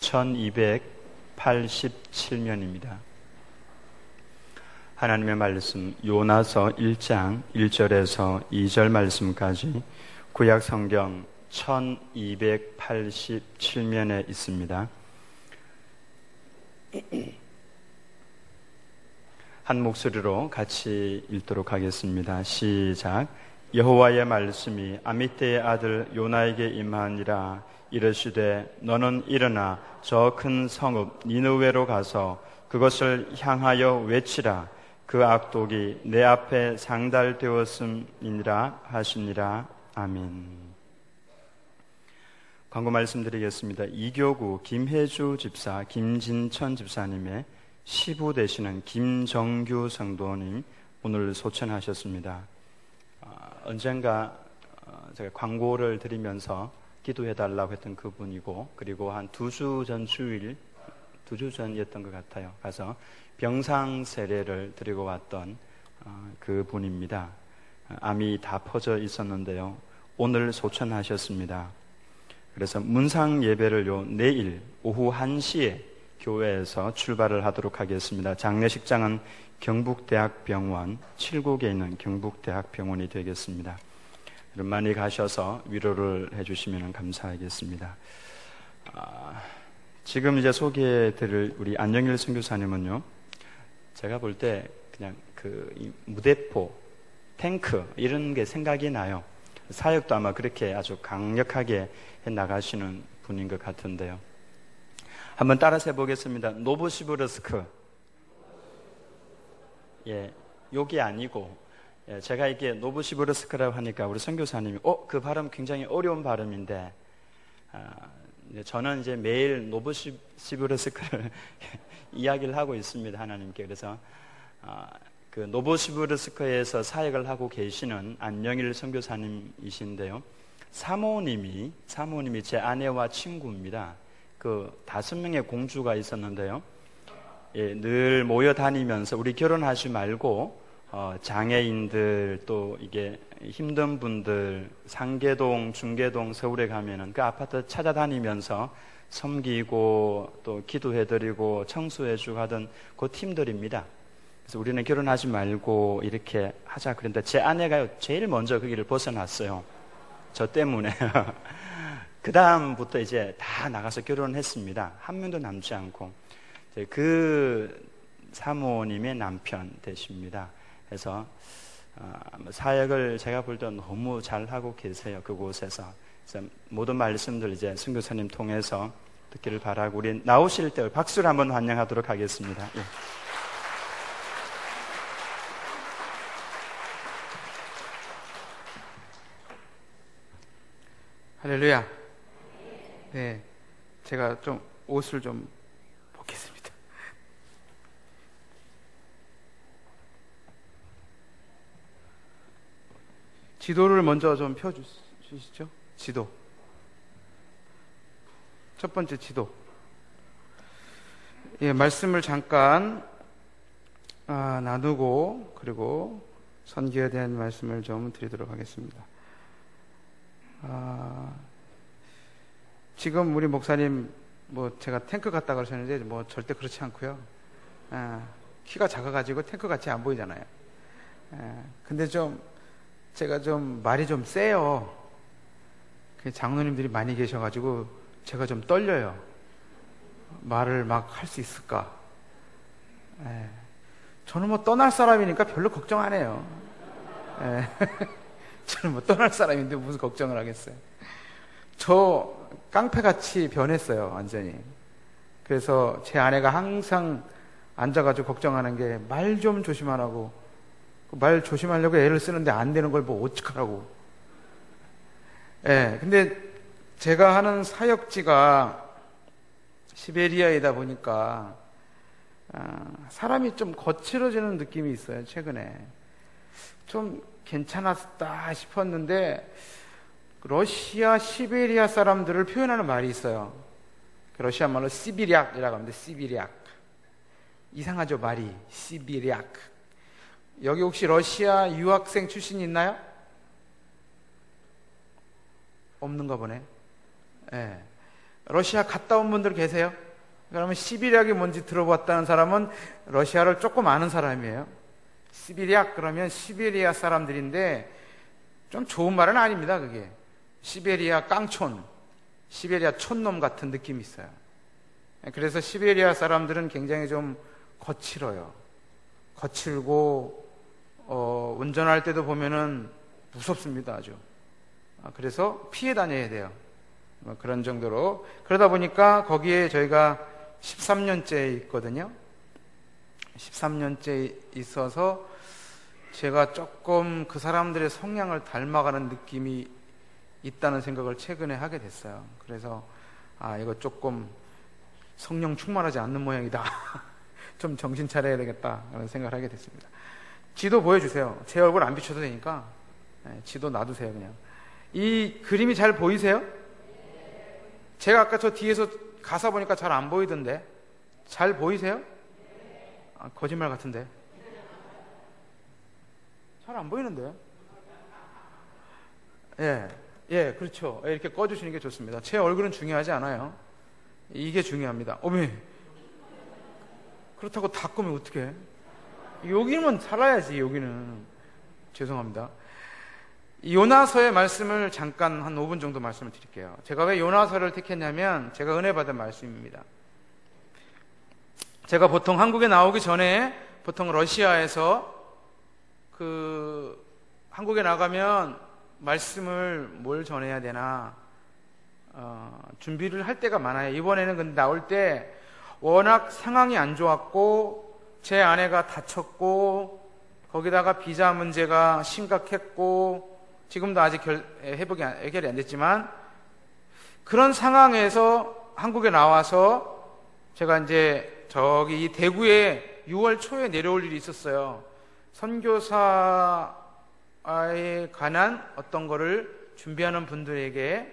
1287면입니다. 하나님의 말씀 요나서 1장 1절에서 2절 말씀까지 구약 성경 1287면에 있습니다. 한 목소리로 같이 읽도록 하겠습니다. 시작. 여호와의 말씀이 아미떼의 아들 요나에게 임하니라. 이르시되 너는 일어나 저 큰 성읍 니느웨로 가서 그것을 향하여 외치라. 그 악독이 내 앞에 상달되었음이니라 하시니라. 아멘. 광고 말씀드리겠습니다. 이교구 김혜주 집사, 김진천 집사님의 시부 되시는 김정규 성도님 오늘 소천하셨습니다. 언젠가 제가 광고를 드리면서 기도해달라고 했던 그분이고, 그리고 한 2주 전이었던 것 같아요. 가서 병상 세례를 드리고 왔던 그분입니다. 암이 다 퍼져 있었는데요. 오늘 소천하셨습니다. 그래서 문상 예배를 내일 오후 1시에 교회에서 출발을 하도록 하겠습니다. 장례식장은 경북대학병원 7국에 있는 경북대학병원이 되겠습니다. 여러분 많이 가셔서 위로를 해주시면 감사하겠습니다. 지금 이제 소개해드릴 우리 안영일 선교사님은요, 제가 볼 때 그냥 이 무대포, 탱크 이런 게 생각이 나요. 사역도 아마 그렇게 아주 강력하게 해 나가시는 분인 것 같은데요. 한번 따라서 해보겠습니다. 노브시브르스크. 예, 욕이 아니고, 예, 제가 이게 노브시브르스크라고 하니까 우리 선교사님이 그 발음 굉장히 어려운 발음인데, 저는 이제 매일 노브시브르스크를 이야기를 하고 있습니다. 하나님께. 그래서 그 노브시브르스크에서 사역을 하고 계시는 안영일 선교사님이신데요. 사모님이 제 아내와 친구입니다. 그 5명의 공주가 있었는데요. 예, 늘 모여 다니면서 우리 결혼하지 말고 장애인들 또 이게 힘든 분들 상계동, 중계동, 서울에 가면은 그 아파트 찾아다니면서 섬기고 또 기도해드리고 청소해주고 하던 그 팀들입니다. 그래서 우리는 결혼하지 말고 이렇게 하자 그랬는데 제 아내가 제일 먼저 그 길을 벗어났어요. 저 때문에. 그 다음부터 이제 다 나가서 결혼했습니다. 한 명도 남지 않고. 그 사모님의 남편 되십니다. 그래서 사역을 제가 볼 때 너무 잘하고 계세요. 그곳에서. 그래서 모든 말씀들 이제 선교사님 통해서 듣기를 바라고 우리 나오실 때 박수를 한번 환영하도록 하겠습니다. 예. 할렐루야. 네, 제가 좀 옷을 좀 벗겠습니다. 지도를 먼저 좀 펴주시죠. 지도. 첫 번째 지도. 예, 말씀을 잠깐 나누고 그리고 선교에 대한 말씀을 좀 드리도록 하겠습니다. 지금 우리 목사님 제가 탱크 같다 그러셨는데 절대 그렇지 않고요. 키가 작아가지고 탱크 같이 안 보이잖아요. 근데 제가 말이 좀 세요. 장로님들이 많이 계셔가지고 제가 좀 떨려요. 말을 막 할 수 있을까? 저는 떠날 사람이니까 별로 걱정 안 해요. 저는 떠날 사람인데 무슨 걱정을 하겠어요. 저 깡패같이 변했어요, 완전히. 그래서 제 아내가 항상 앉아가지고 걱정하는 게 말 좀 조심하라고. 말 조심하려고 애를 쓰는데 안 되는 걸 어떡하라고. 근데 제가 하는 사역지가 시베리아이다 보니까 사람이 좀 거칠어지는 느낌이 있어요, 최근에. 좀 괜찮았다 싶었는데 러시아 시베리아 사람들을 표현하는 말이 있어요. 러시아 말로 시비리악이라고 하는데 시비리악. 이상하죠, 말이. 시비리악. 여기 혹시 러시아 유학생 출신 있나요? 없는가 보네. 러시아 갔다 온 분들 계세요? 그러면 시베리아가 뭔지 들어봤다는 사람은 러시아를 조금 아는 사람이에요. 시베리아 그러면 시베리아 사람들인데 좀 좋은 말은 아닙니다. 그게 시베리아 깡촌, 시베리아 촌놈 같은 느낌이 있어요. 그래서 시베리아 사람들은 굉장히 좀 거칠어요. 거칠고 운전할 때도 보면은 무섭습니다. 아주. 그래서 피해 다녀야 돼요. 그런 정도로. 그러다 보니까 거기에 저희가 13년째 있거든요. 13년째 있어서 제가 조금 그 사람들의 성향을 닮아가는 느낌이 있다는 생각을 최근에 하게 됐어요. 그래서 이거 조금 성령 충만하지 않는 모양이다. 좀 정신 차려야 되겠다 그런 생각을 하게 됐습니다. 지도 보여주세요. 제 얼굴 안 비춰도 되니까 지도 놔두세요. 그냥 이 그림이 잘 보이세요? 제가 아까 저 뒤에서 가사 보니까 잘 안 보이던데 잘 보이세요? 거짓말 같은데 잘 안 보이는데. 예, 그렇죠. 이렇게 꺼주시는 게 좋습니다. 제 얼굴은 중요하지 않아요. 이게 중요합니다. 어메, 그렇다고 다 끄면 어떡해? 여기는 살아야지. 여기는 죄송합니다. 요나서의 말씀을 잠깐 한 5분 정도 말씀을 드릴게요. 제가 왜 요나서를 택했냐면 제가 은혜 받은 말씀입니다. 제가 보통 한국에 나오기 전에 보통 러시아에서 한국에 나가면 말씀을 뭘 전해야 되나 준비를 할 때가 많아요. 이번에는 근데 나올 때 워낙 상황이 안 좋았고 제 아내가 다쳤고 거기다가 비자 문제가 심각했고 지금도 아직 해결이 안 됐지만 그런 상황에서 한국에 나와서 제가 이제 저기 이 대구에 6월 초에 내려올 일이 있었어요. 선교사에 관한 어떤 거를 준비하는 분들에게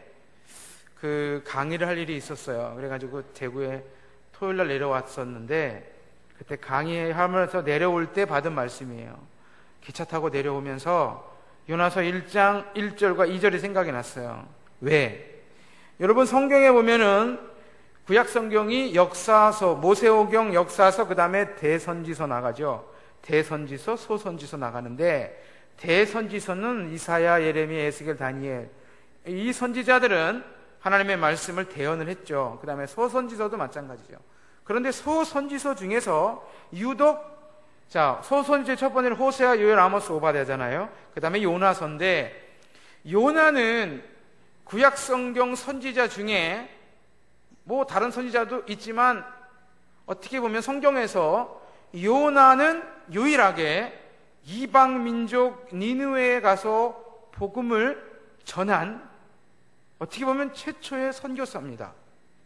강의를 할 일이 있었어요. 그래가지고 대구에 토요일 날 내려왔었는데 그때 강의하면서 내려올 때 받은 말씀이에요. 기차 타고 내려오면서 요나서 1장 1절과 2절이 생각이 났어요. 왜? 여러분 성경에 보면은 구약 성경이 역사서, 모세오경, 역사서, 그 다음에 대선지서 나가죠. 대선지서, 소선지서 나가는데 대선지서는 이사야, 예레미야, 에스겔, 다니엘 이 선지자들은 하나님의 말씀을 대언을 했죠. 그 다음에 소선지서도 마찬가지죠. 그런데 소선지서 중에서 유독 소선지서 첫 번째는 호세아, 요엘, 아모스, 오바댜잖아요. 그 다음에 요나서인데 요나는 구약 성경 선지자 중에 뭐 다른 선지자도 있지만 어떻게 보면 성경에서 요나는 유일하게 이방 민족 니느웨에 가서 복음을 전한 어떻게 보면 최초의 선교사입니다.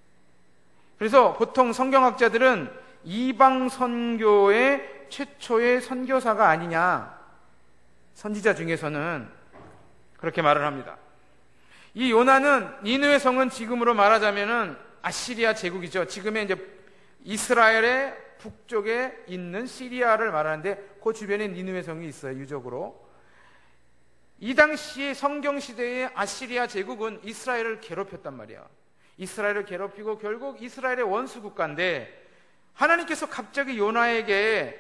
그래서 보통 성경학자들은 이방 선교의 최초의 선교사가 아니냐, 선지자 중에서는 그렇게 말을 합니다. 이 요나는 니느웨 성은 지금으로 말하자면은 아시리아 제국이죠. 지금의 이제 이스라엘의 북쪽에 있는 시리아를 말하는데 그 주변에 니느웨 성이 있어요. 유적으로. 이 당시에 성경 시대의 아시리아 제국은 이스라엘을 괴롭혔단 말이야. 이스라엘을 괴롭히고 결국 이스라엘의 원수 국가인데 하나님께서 갑자기 요나에게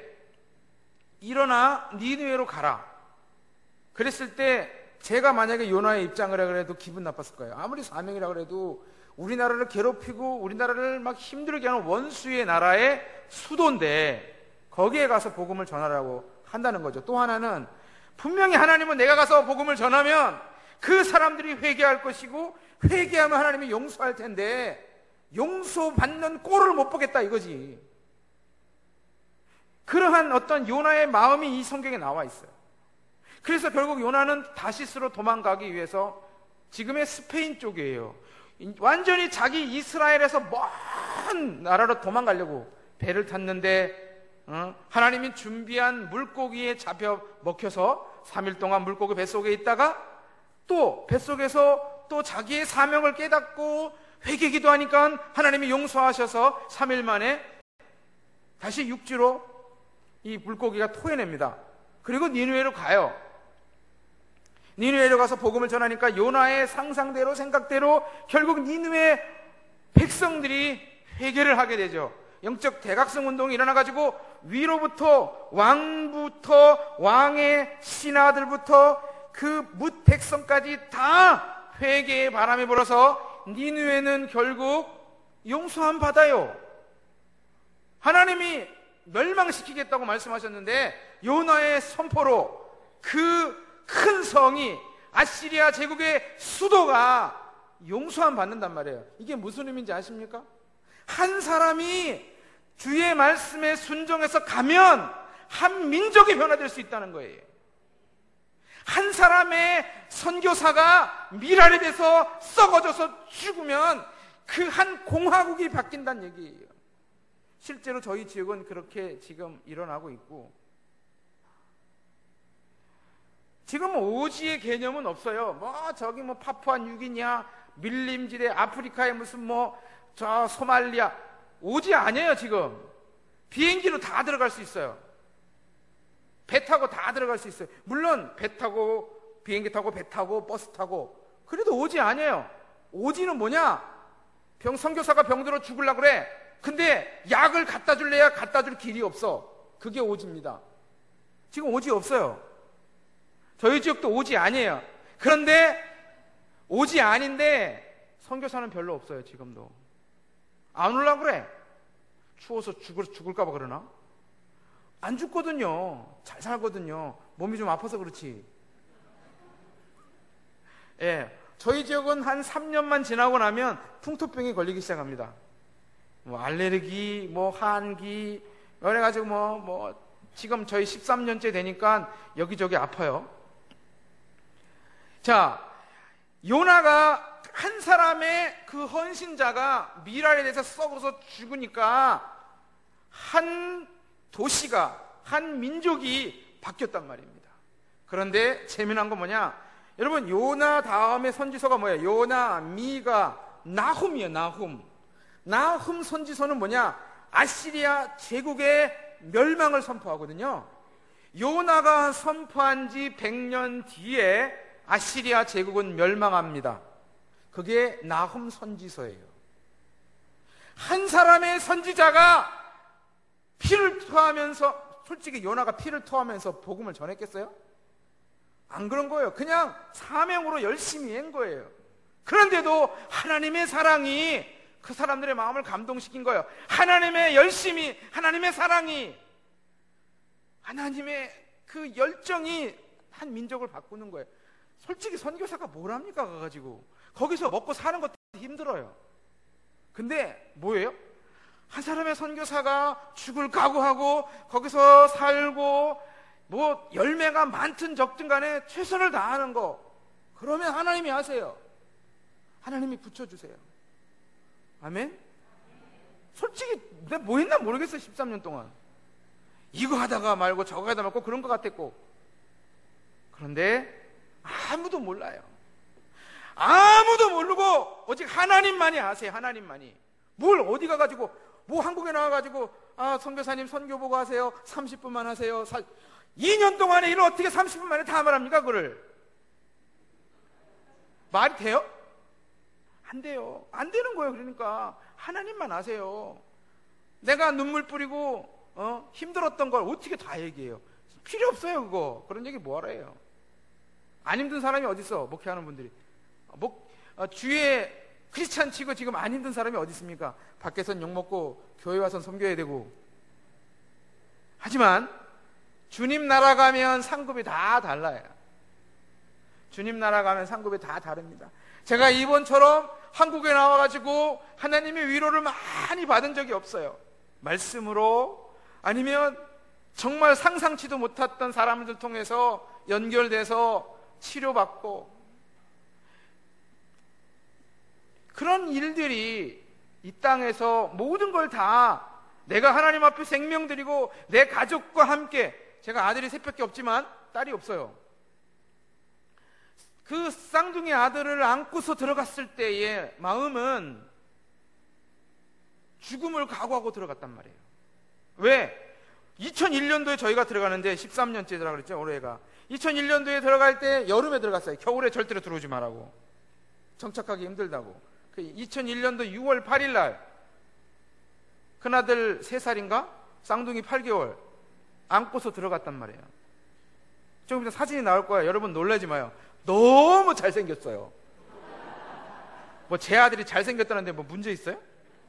일어나 니느웨로 가라. 그랬을 때 제가 만약에 요나의 입장을 해도 기분 나빴을 거예요. 아무리 사명이라 그래도 우리나라를 괴롭히고 우리나라를 막 힘들게 하는 원수의 나라의 수도인데 거기에 가서 복음을 전하라고 한다는 거죠. 또 하나는 분명히 하나님은 내가 가서 복음을 전하면 그 사람들이 회개할 것이고 회개하면 하나님이 용서할 텐데 용서받는 꼴을 못 보겠다 이거지. 그러한 어떤 요나의 마음이 이 성경에 나와 있어요. 그래서 결국 요나는 다시스로 도망가기 위해서 지금의 스페인 쪽이에요. 완전히 자기 이스라엘에서 먼 나라로 도망가려고 배를 탔는데 하나님이 준비한 물고기에 잡혀 먹혀서 3일 동안 물고기 뱃속에 있다가 또 뱃속에서 또 자기의 사명을 깨닫고 회개 기도하니까 하나님이 용서하셔서 3일 만에 다시 육지로 이 물고기가 토해냅니다. 그리고 니느웨로 가요. 니느웨로 가서 복음을 전하니까 요나의 상상대로 생각대로 결국 니느웨 백성들이 회개를 하게 되죠. 영적 대각성 운동이 일어나가지고 위로부터 왕부터 왕의 신하들부터 그 뭇 백성까지 다 회개의 바람이 불어서 니느웨는 결국 용서함 받아요. 하나님이 멸망시키겠다고 말씀하셨는데 요나의 선포로 그 큰 성이 아시리아 제국의 수도가 용서함 받는단 말이에요. 이게 무슨 의미인지 아십니까? 한 사람이 주의 말씀에 순종해서 가면 한 민족이 변화될 수 있다는 거예요. 한 사람의 선교사가 미랄이 돼서 썩어져서 죽으면 그 한 공화국이 바뀐다는 얘기예요. 실제로 저희 지역은 그렇게 지금 일어나고 있고, 지금 오지의 개념은 없어요. 저기 파푸아 뉴기니아, 밀림지대, 아프리카의 무슨 저 소말리아, 오지 아니에요. 지금 비행기로 다 들어갈 수 있어요. 배 타고 다 들어갈 수 있어요. 물론 배 타고 비행기 타고 배 타고 버스 타고, 그래도 오지 아니에요. 오지는 뭐냐? 선교사가 병들어 죽으려고 그래. 근데 약을 갖다 줄래야 갖다 줄 길이 없어. 그게 오지입니다. 지금 오지 없어요. 저희 지역도 오지 아니에요. 그런데 오지 아닌데 선교사는 별로 없어요. 지금도 안 오려고 그래. 추워서 죽을까 봐 그러나? 안 죽거든요. 잘 살거든요. 몸이 좀 아파서 그렇지. 예, 저희 지역은 한 3년만 지나고 나면 풍토병이 걸리기 시작합니다. 알레르기, 한기, 그래가지고 지금 저희 13년째 되니까 여기저기 아파요. 자, 요나가 한 사람의 그 헌신자가 미랄에 대해서 썩어서 죽으니까 한 도시가, 한 민족이 바뀌었단 말입니다. 그런데 재미난 건 뭐냐? 여러분, 요나 다음에 선지서가 뭐예요? 요나, 미가, 나훔이에요. 나훔 선지서는 뭐냐? 아시리아 제국의 멸망을 선포하거든요. 요나가 선포한 지 100년 뒤에 아시리아 제국은 멸망합니다. 그게 나훔 선지서예요. 한 사람의 선지자가 피를 토하면서, 솔직히 요나가 피를 토하면서 복음을 전했겠어요? 안 그런 거예요. 그냥 사명으로 열심히 한 거예요. 그런데도 하나님의 사랑이 그 사람들의 마음을 감동시킨 거예요. 하나님의 열심이, 하나님의 사랑이, 하나님의 그 열정이 한 민족을 바꾸는 거예요. 솔직히 선교사가 뭘 합니까? 가가지고 거기서 먹고 사는 것도 힘들어요. 근데 뭐예요? 한 사람의 선교사가 죽을 각오하고 거기서 살고 열매가 많든 적든 간에 최선을 다하는 거, 그러면 하나님이 하세요. 하나님이 붙여주세요. 아멘? 솔직히 내가 뭐 했나 모르겠어요. 13년 동안 이거 하다가 말고 저거 하다가 말고 그런 것 같았고, 그런데 아무도 몰라요. 아무도 모르고 오직 하나님만이 아세요. 하나님만이. 뭘 어디 가가지고 한국에 나와가지고 선교사님 선교 보고 하세요. 30분만 하세요. 2년 동안에 일을 어떻게 30분 만에 다 말합니까? 그를 말이 돼요? 안 돼요. 안 되는 거예요. 그러니까 하나님만 아세요. 내가 눈물 뿌리고 힘들었던 걸 어떻게 다 얘기해요? 필요 없어요. 그거 그런 얘기 뭐하러 해요? 안 힘든 사람이 어디 있어? 목회하는 분들이 주위에 크리스찬 치고 지금 안 힘든 사람이 어디 있습니까? 밖에선 욕먹고 교회 와선 섬겨야 되고. 하지만 주님 나라 가면 상급이 다 달라요. 주님 나라 가면 상급이 다 다릅니다. 제가 이번처럼 한국에 나와가지고 하나님의 위로를 많이 받은 적이 없어요. 말씀으로, 아니면 정말 상상치도 못했던 사람들 통해서 연결돼서 치료받고, 그런 일들이 이 땅에서 모든 걸 다 내가 하나님 앞에 생명 드리고 내 가족과 함께, 제가 아들이 셋밖에 없지만 딸이 없어요. 그 쌍둥이 아들을 안고서 들어갔을 때의 마음은 죽음을 각오하고 들어갔단 말이에요. 왜? 2001년도에 저희가 들어가는데 13년째 들어가 그랬죠. 올해가 2001년도에 들어갈 때 여름에 들어갔어요. 겨울에 절대로 들어오지 말라고, 정착하기 힘들다고. 2001년도 6월 8일 날 큰아들 3살인가? 쌍둥이 8개월 안고서 들어갔단 말이에요. 조금 이따 사진이 나올 거예요. 여러분 놀라지 마요. 너무 잘생겼어요. 뭐 제 아들이 잘생겼다는데 뭐 문제 있어요?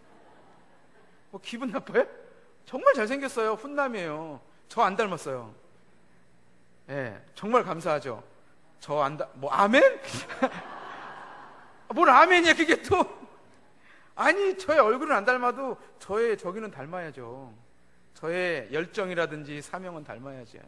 뭐 기분 나빠요? 정말 잘생겼어요. 훈남이에요. 저 안 닮았어요. 예, 네, 정말 감사하죠. 저 안 뭐 아멘? 뭘 아멘이야 그게 또. 아니 저의 얼굴은 안 닮아도 저의 저기는 닮아야죠. 저의 열정이라든지 사명은 닮아야지.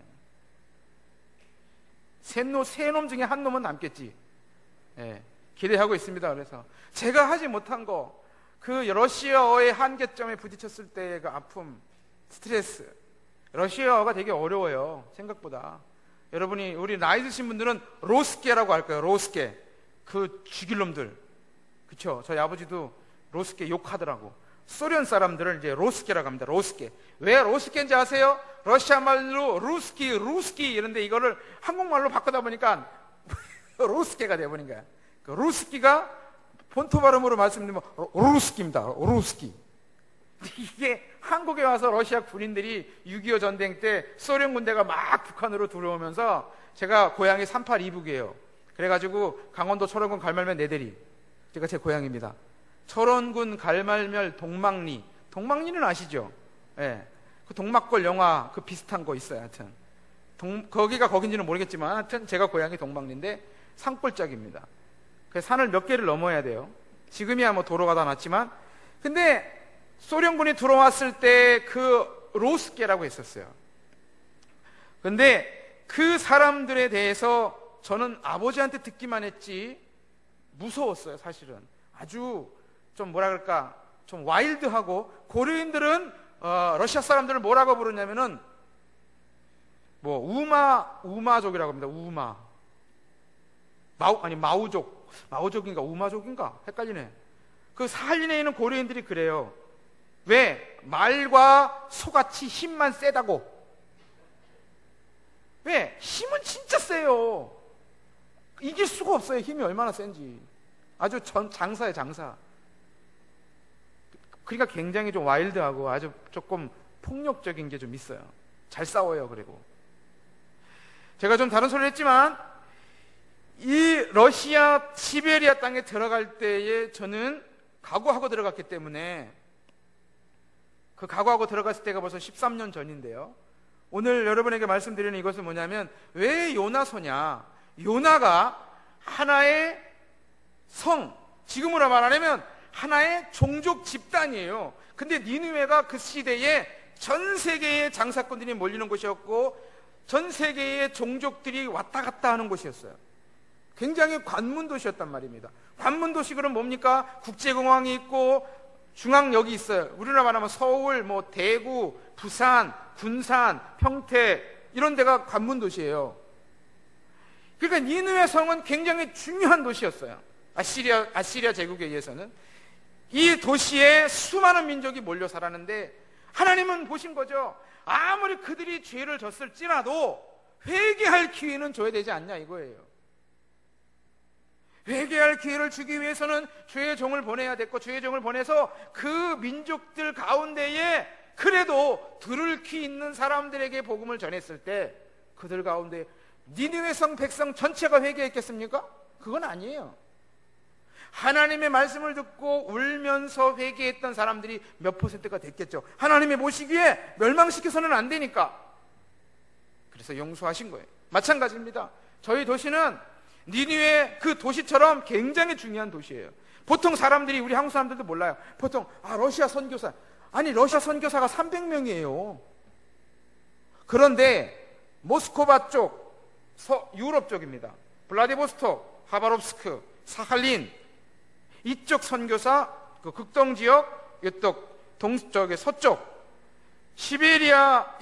세 놈 중에 한 놈은 남겠지. 예, 기대하고 있습니다. 그래서 제가 하지 못한 거, 그 러시아어의 한계점에 부딪혔을 때의 그 아픔, 스트레스. 러시아어가 되게 어려워요. 생각보다. 여러분이 우리 나이 드신 분들은 로스케라고 할 거예요. 로스케. 그 죽일 놈들. 그쵸? 저희 아버지도 로스케 욕하더라고. 소련 사람들을 이제 로스케라고 합니다. 로스케. 왜 로스케인지 아세요? 러시아 말로 루스키 이런데 이거를 한국말로 바꾸다 보니까 로스케가 돼버린 거야. 그 루스키가 본토 발음으로 말씀드리면 루스키입니다. 루스키. 이게 한국에 와서 러시아 군인들이 6.25 전쟁 때 소련 군대가 막 북한으로 들어오면서, 제가 고향이 382북이에요. 그래가지고 강원도 철원군 갈말면 내대리, 제가 제 고향입니다. 철원군 갈말면 동막리. 동막리는 아시죠? 예. 네. 그 동막골 영화 그 비슷한 거 있어요. 하여튼 거기가 거긴지는 모르겠지만 하여튼 제가 고향이 동막리인데 산골짜기입니다. 그래서 산을 몇 개를 넘어야 돼요. 지금이야 뭐 도로가 다 났지만. 근데 소련군이 들어왔을 때 그 로스케라고 했었어요. 근데 그 사람들에 대해서 저는 아버지한테 듣기만 했지 무서웠어요. 사실은 아주 좀 뭐라 그럴까, 좀 와일드하고, 고려인들은 러시아 사람들을 뭐라고 부르냐면은 뭐 우마족이라고 합니다. 마우족인가 우마족인가 헷갈리네. 그 살린에 있는 고려인들이 그래요. 왜? 말과 소같이 힘만 세다고. 왜? 힘은 진짜 세요. 이길 수가 없어요. 힘이 얼마나 센지. 아주 장사예요, 장사. 그러니까 굉장히 좀 와일드하고 아주 조금 폭력적인 게 좀 있어요. 잘 싸워요. 그리고 제가 좀 다른 소리를 했지만 이 러시아 시베리아 땅에 들어갈 때에 저는 각오하고 들어갔기 때문에, 그 각오하고 들어갔을 때가 벌써 13년 전인데요. 오늘 여러분에게 말씀드리는 이것은 뭐냐면, 왜 요나서냐? 요나가 하나의 성, 지금으로 말하면 하나의 종족 집단이에요. 근데 니느웨가 그 시대에 전 세계의 장사꾼들이 몰리는 곳이었고, 전 세계의 종족들이 왔다 갔다 하는 곳이었어요. 굉장히 관문도시였단 말입니다. 관문도시 그럼 뭡니까? 국제공항이 있고 중앙역이 있어요. 우리나라 말하면 서울, 뭐 대구, 부산, 군산, 평택 이런 데가 관문도시예요. 그러니까 니느웨 성은 굉장히 중요한 도시였어요. 아시리아 제국에 의해서는. 이 도시에 수많은 민족이 몰려 살았는데, 하나님은 보신 거죠. 아무리 그들이 죄를 졌을지라도 회개할 기회는 줘야 되지 않냐 이거예요. 회개할 기회를 주기 위해서는 죄의 종을 보내야 됐고, 죄의 종을 보내서 그 민족들 가운데에 그래도 들을 귀 있는 사람들에게 복음을 전했을 때, 그들 가운데 니느웨 성 백성 전체가 회개했겠습니까? 그건 아니에요. 하나님의 말씀을 듣고 울면서 회개했던 사람들이 몇 %가 됐겠죠. 하나님의 보시기에 멸망시켜서는 안 되니까. 그래서 용서하신 거예요. 마찬가지입니다. 저희 도시는 니느웨 그 도시처럼 굉장히 중요한 도시예요. 보통 사람들이, 우리 한국 사람들도 몰라요. 보통 러시아 선교사. 아니 러시아 선교사가 300명이에요. 그런데 모스크바 쪽, 유럽 쪽입니다. 블라디보스톡, 하바롭스크, 사할린 이쪽 선교사, 그 극동 지역, 이쪽 동쪽의 서쪽, 시베리아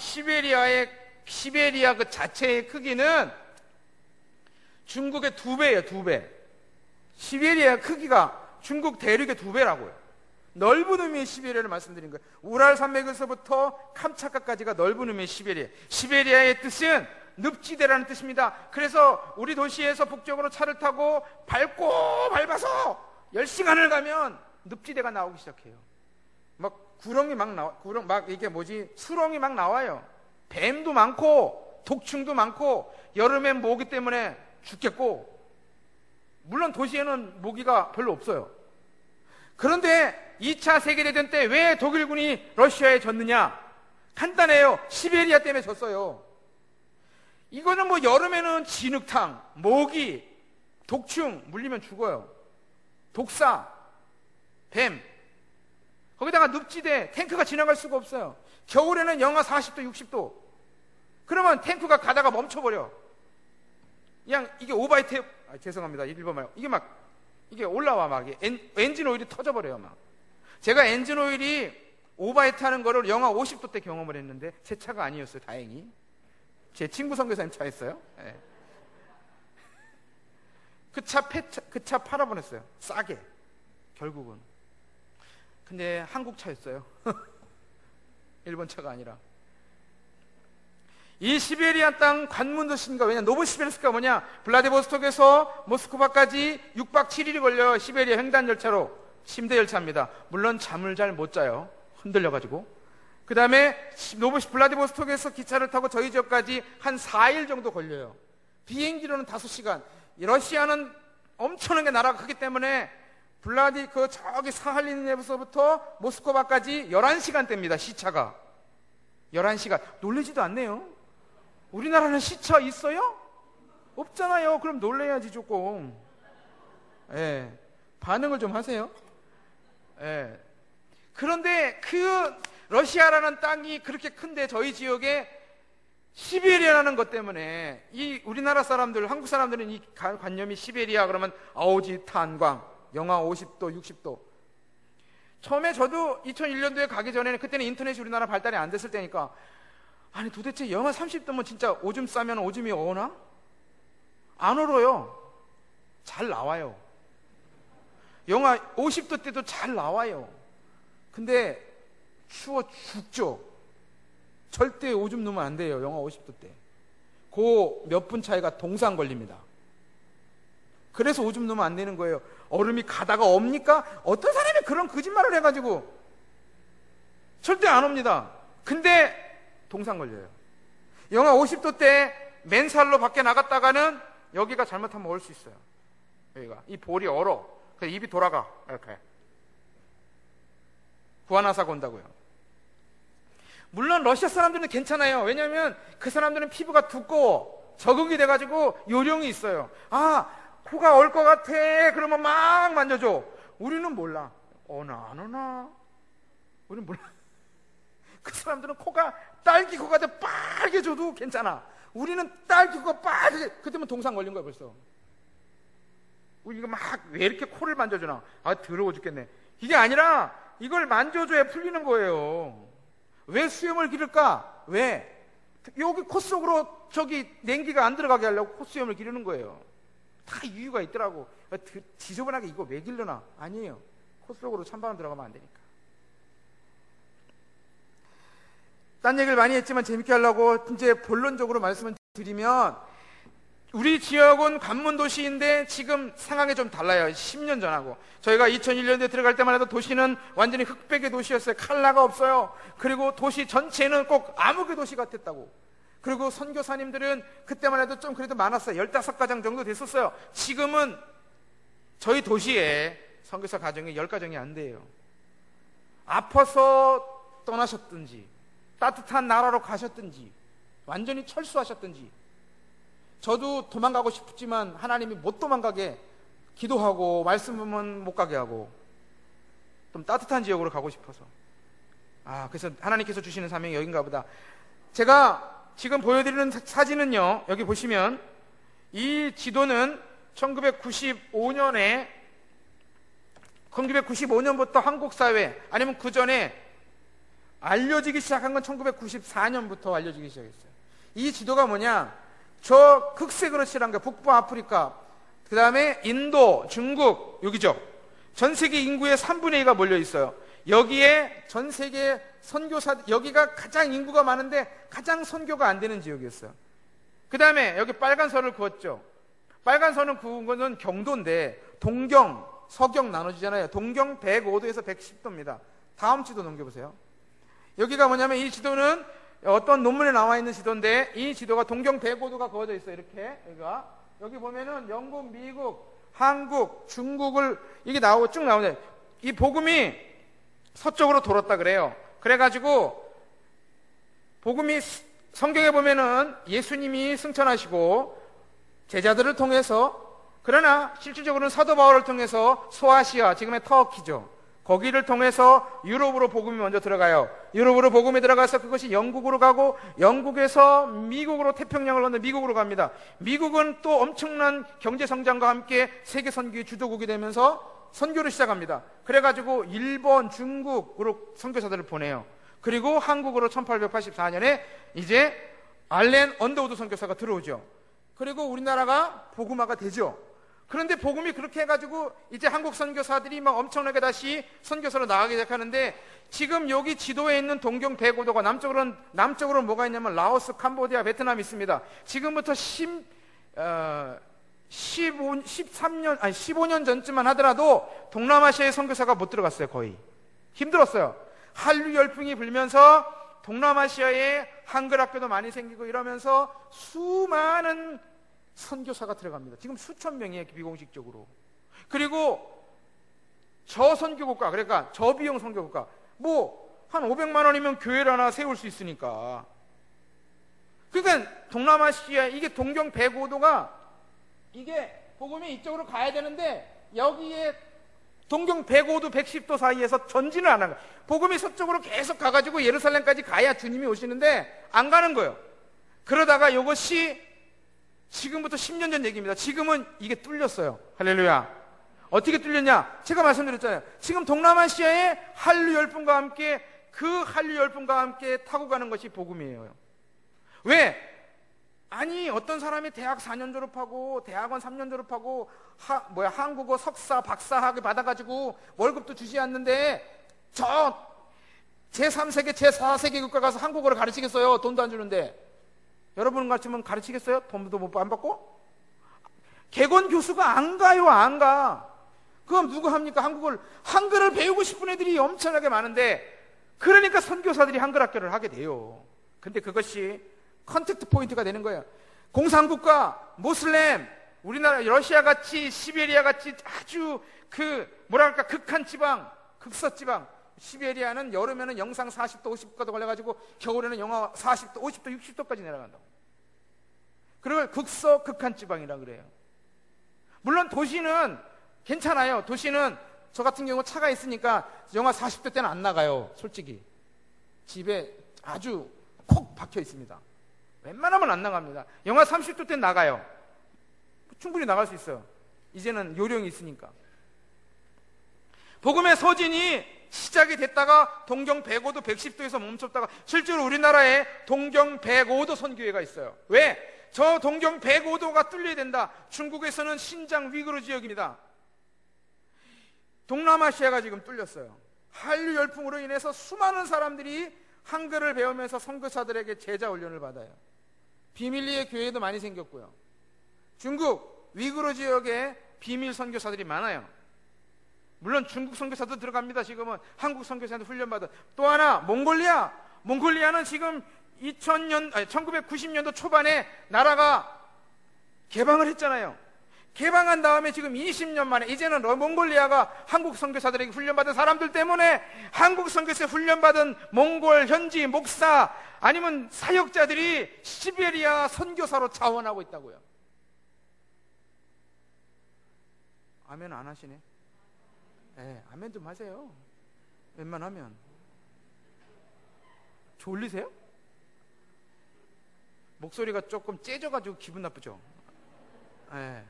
그 자체의 크기는 중국의 2배예요, 2배. 시베리아 크기가 중국 대륙의 2배라고요. 넓은 의미의 시베리아를 말씀드린 거예요. 우랄 산맥에서부터 캄차카까지가 넓은 의미의 시베리아. 시베리아의 뜻은 늪지대라는 뜻입니다. 그래서 우리 도시에서 북쪽으로 차를 타고 밟고 밟아서 10시간을 가면 늪지대가 나오기 시작해요. 막 구렁이 막 나와, 수렁이 막 나와요. 뱀도 많고 독충도 많고, 여름엔 모기 때문에 죽겠고, 물론 도시에는 모기가 별로 없어요. 그런데 2차 세계대전 때 왜 독일군이 러시아에 졌느냐? 간단해요. 시베리아 때문에 졌어요. 이거는 뭐 여름에는 진흙탕, 모기, 독충 물리면 죽어요. 독사, 뱀, 거기다가 늪지대, 탱크가 지나갈 수가 없어요. 겨울에는 영하 40도, 60도. 그러면 탱크가 가다가 멈춰버려. 그냥 이게 오바이트, 죄송합니다. 일본 말. 이게 올라와 막 엔진 오일이 터져버려요 막. 제가 엔진 오일이 오바이트 하는 거를 영하 50도 때 경험을 했는데 제 차가 아니었어요. 다행히. 제 친구 선교사님 차였어요. 네. 그 차 팔아보냈어요. 싸게. 결국은. 근데 한국 차였어요. 일본 차가 아니라. 이 시베리아 땅 관문도시인가, 왜냐, 노브시베르스크가 뭐냐, 블라디보스톡에서 모스크바까지 6박 7일이 걸려요. 시베리아 횡단 열차로. 침대 열차입니다. 물론 잠을 잘 못 자요. 흔들려가지고. 그 다음에 블라디보스톡에서 기차를 타고 저희 지역까지 한 4일 정도 걸려요. 비행기로는 5시간. 러시아는 엄청나게 나라가 크기 때문에 저기 사할린에서부터 모스크바까지 11시간대입니다. 시차가. 11시간. 놀라지도 않네요. 우리나라는 시차 있어요? 없잖아요. 그럼 놀래야지 조금. 예. 반응을 좀 하세요. 예. 그런데 그 러시아라는 땅이 그렇게 큰데 저희 지역에 시베리아라는 것 때문에 이 우리나라 사람들, 한국 사람들은 이 관념이 시베리아 그러면 아오지 탄광, 영하 50도, 60도. 처음에 저도 2001년도에 가기 전에는, 그때는 인터넷이 우리나라 발달이 안 됐을 때니까, 아니 도대체 영하 30도면 진짜 오줌 싸면 오줌이 어나? 안 얼어요. 잘 나와요. 영하 50도 때도 잘 나와요. 근데 추워 죽죠. 절대 오줌 누면 안 돼요. 영하 50도 때. 그 몇 분 차이가 동상 걸립니다. 그래서 오줌 누면 안 되는 거예요. 얼음이 가다가 옵니까? 어떤 사람이 그런 거짓말을 해가지고 절대 안 옵니다. 근데 동상 걸려요. 영하 50도 때 맨살로 밖에 나갔다가는 여기가 잘못하면 올 수 있어요. 여기가 이 볼이 얼어. 그래서 입이 돌아가. 이렇게 구안화사가 온다고요. 물론 러시아 사람들은 괜찮아요. 왜냐하면 그 사람들은 피부가 두꺼워 적응이 돼가지고 요령이 있어요. 아, 코가 얼 것 같아. 그러면 막 만져줘. 우리는 몰라. 어나 안 오나? 우리는 몰라. 그 사람들은 코가 딸기 코가 돼 빨개져도 괜찮아. 우리는 딸기 코가 빨개. 그때면 동상 걸린 거야 벌써. 우리 이거 막 왜 이렇게 코를 만져주나? 아, 더러워 죽겠네. 이게 아니라 이걸 만져줘야 풀리는 거예요. 왜 수염을 기를까? 왜? 여기 코 속으로 저기 냉기가 안 들어가게 하려고 콧수염을 기르는 거예요. 다 이유가 있더라고. 지저분하게 이거 왜 기르나? 아니에요. 코 속으로 찬바람 들어가면 안 되니까. 딴 얘기를 많이 했지만 재밌게 하려고 이제 본론적으로 말씀을 드리면, 우리 지역은 관문도시인데 지금 상황이 좀 달라요. 10년 전하고. 저희가 2001년도에 들어갈 때만 해도 도시는 완전히 흑백의 도시였어요. 컬러가 없어요. 그리고 도시 전체는 꼭 암흑의 도시 같았다고. 그리고 선교사님들은 그때만 해도 좀 그래도 많았어요. 15가정 정도 됐었어요. 지금은 저희 도시에 선교사 가정이 10가정이 안 돼요. 아파서 떠나셨든지, 따뜻한 나라로 가셨든지, 완전히 철수하셨든지. 저도 도망가고 싶지만 하나님이 못 도망가게 기도하고 말씀은 못 가게 하고 좀 따뜻한 지역으로 가고 싶어서. 그래서 하나님께서 주시는 사명이 여긴가 보다. 제가 지금 보여드리는 사진은요, 여기 보시면 이 지도는 1995년부터 한국 사회, 아니면 그 전에 알려지기 시작한 건 1994년부터 알려지기 시작했어요. 이 지도가 뭐냐? 저 흑색으로 칠한 게 북부 아프리카, 그 다음에 인도, 중국, 여기죠. 전 세계 인구의 3분의 2가 몰려 있어요. 여기에 전 세계 여기가 가장 인구가 많은데 가장 선교가 안 되는 지역이었어요. 그 다음에 여기 빨간 선을 그었죠. 빨간 선을 그은 거는 경도인데, 동경, 서경 나눠지잖아요. 동경 105도에서 110도입니다. 다음 지도 넘겨보세요. 여기가 뭐냐면 이 지도는 어떤 논문에 나와 있는 지도인데 이 지도가 동경 105도가 그어져 있어요. 이렇게 여기 보면은 영국, 미국, 한국, 중국을 이게 나오고 쭉 나오는데 이 복음이 서쪽으로 돌았다 그래요. 그래가지고 복음이 성경에 보면은 예수님이 승천하시고 제자들을 통해서 그러나 실질적으로는 사도 바울을 통해서 소아시아 지금의 터키죠. 거기를 통해서 유럽으로 복음이 먼저 들어가요. 유럽으로 복음이 들어가서 그것이 영국으로 가고 영국에서 미국으로 태평양을 건너 미국으로 갑니다. 미국은 또 엄청난 경제 성장과 함께 세계 선교의 주도국이 되면서 선교를 시작합니다. 그래가지고 일본, 중국으로 선교사들을 보내요. 그리고 한국으로 1884년에 이제 알렌 언더우드 선교사가 들어오죠. 그리고 우리나라가 복음화가 되죠. 그런데 복음이 그렇게 해가지고 이제 한국 선교사들이 막 엄청나게 다시 선교사로 나가기 시작하는데 지금 여기 지도에 있는 동경 105도가 남쪽으로는 뭐가 있냐면 라오스, 캄보디아, 베트남이 있습니다. 지금부터 15년 전쯤만 하더라도 동남아시아의 선교사가 못 들어갔어요. 거의 힘들었어요. 한류 열풍이 불면서 동남아시아에 한글 학교도 많이 생기고 이러면서 수많은 선교사가 들어갑니다. 지금 수천 명이에요. 비공식적으로. 그리고 저선교국가, 그러니까 저비용 선교국가, 뭐 한 500만 원이면 교회를 하나 세울 수 있으니까. 그러니까 동남아시아 이게 동경 105도가 이게 복음이 이쪽으로 가야 되는데 여기에 동경 105도 110도 사이에서 전진을 안 하는 거예요. 복음이 서쪽으로 계속 가가지고 예루살렘까지 가야 주님이 오시는데 안 가는 거예요. 그러다가 이것이 지금부터 10년 전 얘기입니다. 지금은 이게 뚫렸어요. 할렐루야. 어떻게 뚫렸냐? 제가 말씀드렸잖아요. 지금 동남아시아의 한류 열풍과 함께 그 한류 열풍과 함께 타고 가는 것이 복음이에요. 왜? 아니 어떤 사람이 대학 4년 졸업하고 대학원 3년 졸업하고 한국어 석사 박사학위 받아가지고 월급도 주지 않는데 저 제3세계 제4세계 국가 가서 한국어를 가르치겠어요? 돈도 안 주는데. 여러분 같으면 가르치겠어요? 돈도 안 받고? 개건 교수가 안 가요. 안 가. 그럼 누가 합니까? 한글을 배우고 싶은 애들이 엄청나게 많은데 그러니까 선교사들이 한글 학교를 하게 돼요. 근데 그것이 컨택트 포인트가 되는 거예요. 공산국가, 모슬렘, 우리나라 러시아 같이 시베리아 같이 아주 극한 지방, 극서 지방. 시베리아는 여름에는 영상 40도, 50도까지 걸려가지고 겨울에는 영하 40도, 50도, 60도까지 내려간다고. 그걸 극서, 극한 지방이라 그래요. 물론 도시는 괜찮아요. 도시는 저 같은 경우 차가 있으니까 영하 40도 때는 안 나가요. 솔직히. 집에 아주 콕 박혀 있습니다. 웬만하면 안 나갑니다. 영하 30도 때는 나가요. 충분히 나갈 수 있어요. 이제는 요령이 있으니까. 복음의 서진이 시작이 됐다가 동경 105도, 110도에서 멈췄다가 실제로 우리나라에 동경 105도 선교회가 있어요. 왜? 저 동경 105도가 뚫려야 된다. 중국에서는 신장 위구르 지역입니다. 동남아시아가 지금 뚫렸어요. 한류 열풍으로 인해서 수많은 사람들이 한글을 배우면서 선교사들에게 제자 훈련을 받아요. 비밀리에 교회도 많이 생겼고요. 중국 위구르 지역에 비밀 선교사들이 많아요. 물론 중국 선교사도 들어갑니다. 지금은 한국 선교사한테 훈련받은. 또 하나 몽골리아는 지금 1990년도 초반에 나라가 개방을 했잖아요. 개방한 다음에 지금 20년 만에 이제는 몽골리아가 한국 선교사들에게 훈련받은 사람들 때문에 한국 선교사에 훈련받은 몽골 현지 목사 아니면 사역자들이 시베리아 선교사로 자원하고 있다고요. 아멘 안 하시네. 네, 아멘 좀 하세요. 웬만하면. 졸리세요? 목소리가 조금 째져가지고 기분 나쁘죠? 네.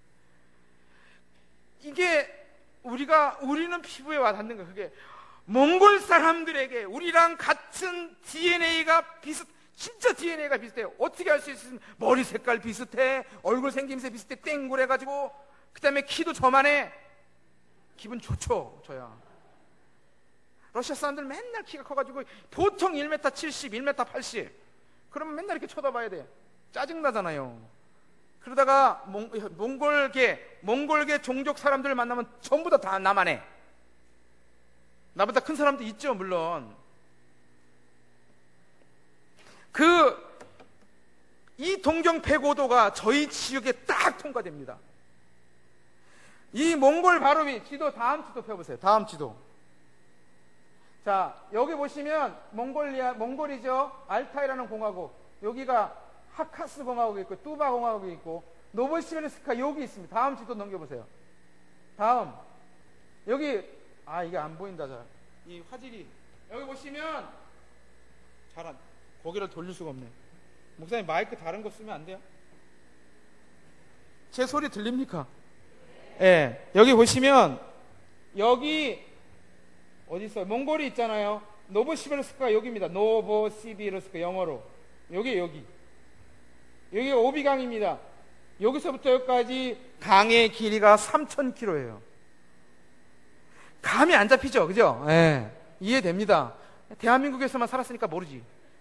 이게 우리는 피부에 와닿는 거예요. 그게 몽골 사람들에게 우리랑 같은 DNA가 진짜 DNA가 비슷해요. 어떻게 할 수 있으면 머리 색깔 비슷해, 얼굴 생김새 비슷해, 땡굴해가지고 그 다음에 키도 저만해. 기분 좋죠, 저야. 러시아 사람들 맨날 키가 커가지고 보통 1m 70, 1m 80. 그러면 맨날 이렇게 쳐다봐야 돼. 짜증나잖아요. 그러다가 몽골계 종족 사람들을 만나면 전부 다 나만 해. 나보다 큰 사람도 있죠, 물론. 이 동경 패고도가 저희 지역에 딱 통과됩니다. 이 몽골 바로 위, 다음 지도 펴보세요. 다음 지도. 자, 여기 보시면 몽골이죠. 알타이라는 공화국. 여기가 하카스 공화국이 있고, 뚜바 공화국이 있고, 노보시비르스크가 여기 있습니다. 다음 지도 넘겨보세요. 다음. 여기, 이게 안 보인다, 잘. 이 화질이. 여기 보시면, 고개를 돌릴 수가 없네. 목사님 마이크 다른 거 쓰면 안 돼요? 제 소리 들립니까? 예. 여기 보시면 여기 어디 있어요? 몽골이 있잖아요. 노보시비르스크가 여기입니다. 노보시비르스크 영어로. 여기가 오비강입니다. 여기서부터 여기까지 강의 길이가 3,000km예요. 감이 안 잡히죠? 그죠? 예. 이해됩니다. 대한민국에서만 살았으니까 모르지.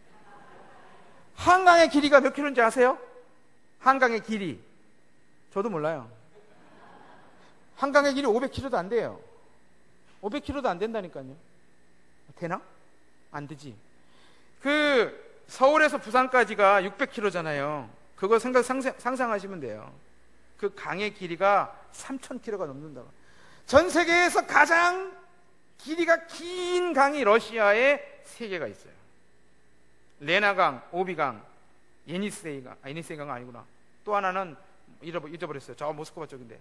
한강의 길이가 몇 킬로인지 아세요? 한강의 길이. 저도 몰라요. 한강의 길이 500km도 안 돼요. 500km도 안 된다니까요. 되나? 안 되지. 서울에서 부산까지가 600km잖아요. 그거 상상하시면 돼요. 그 강의 길이가 3,000km가 넘는다고. 전 세계에서 가장 길이가 긴 강이 러시아에 3개가 있어요. 레나강, 오비강, 예니세이강. 예니세이강은 아니구나. 또 하나는 잊어버렸어요. 저 모스크바 쪽인데.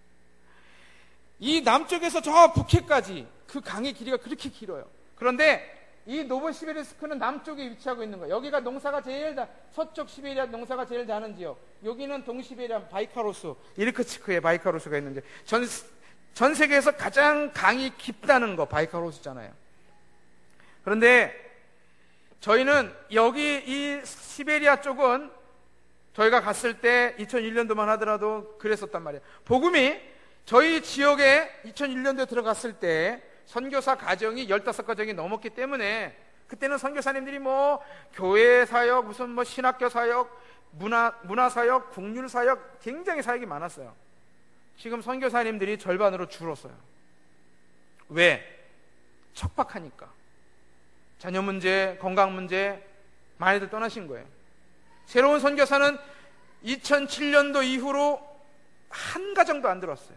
이 남쪽에서 저 북해까지 그 강의 길이가 그렇게 길어요. 그런데 이 노보시비르스크는 남쪽에 위치하고 있는 거예요. 여기가 농사가 서쪽 시베리아 농사가 제일 나는 지역. 여기는 동시베리아 바이카로스, 이르크츠크에 바이카로스가 있는데 전 세계에서 가장 강이 깊다는 거 바이카로스잖아요. 그런데 저희는 여기 이 시베리아 쪽은 저희가 갔을 때 2001년도만 하더라도 그랬었단 말이에요. 복음이 저희 지역에 2001년도에 들어갔을 때 선교사 가정이 15가정이 넘었기 때문에 그때는 선교사님들이 교회 사역, 무슨 신학교 사역, 문화 사역, 국률 사역, 굉장히 사역이 많았어요. 지금 선교사님들이 절반으로 줄었어요. 왜? 척박하니까. 자녀 문제, 건강 문제, 많이들 떠나신 거예요. 새로운 선교사는 2007년도 이후로 한 가정도 안 들어왔어요.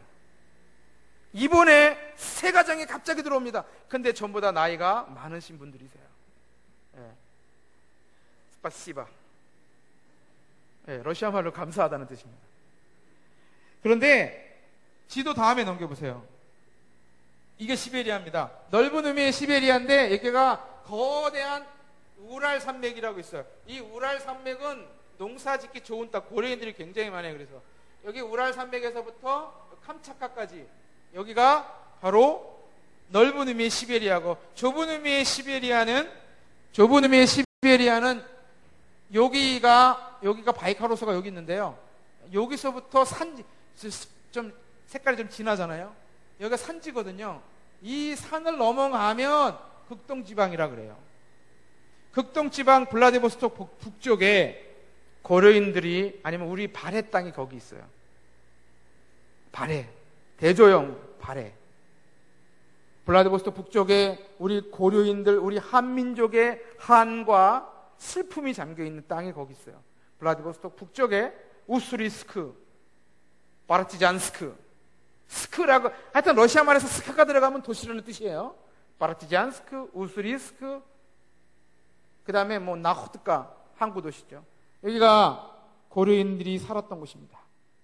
이번에 3가정이 갑자기 들어옵니다. 근데 전부 다 나이가 많으신 분들이세요. 스파시바. 러시아 말로 감사하다는 뜻입니다. 그런데 지도 다음에 넘겨보세요. 이게 시베리아입니다. 넓은 의미의 시베리아인데 여기가 거대한 우랄 산맥이라고 있어요. 이 우랄 산맥은 농사 짓기 좋은 땅, 고려인들이 굉장히 많아요. 그래서 여기 우랄 산맥에서부터 캄차카까지 여기가 바로 넓은 의미의 시베리아고, 좁은 의미의 시베리아는 여기가 바이카로스가 여기 있는데요. 여기서부터 산지 좀 색깔이 좀 진하잖아요. 여기가 산지거든요. 이 산을 넘어가면 극동지방이라 그래요. 극동지방 블라디보스톡 북쪽에 고려인들이, 아니면 우리 발해 땅이 거기 있어요. 발해, 대조영 발해. 블라디보스톡 북쪽에 우리 고려인들, 우리 한민족의 한과 슬픔이 잠겨있는 땅이 거기 있어요. 블라디보스톡 북쪽에 우스리스크, 바르티잔스크, 스크라고, 하여튼 러시아 말에서 스크가 들어가면 도시라는 뜻이에요. 바르티잔스크, 우스리스크, 그 다음에 나호트카, 항구 도시죠. 여기가 고려인들이 살았던 곳입니다.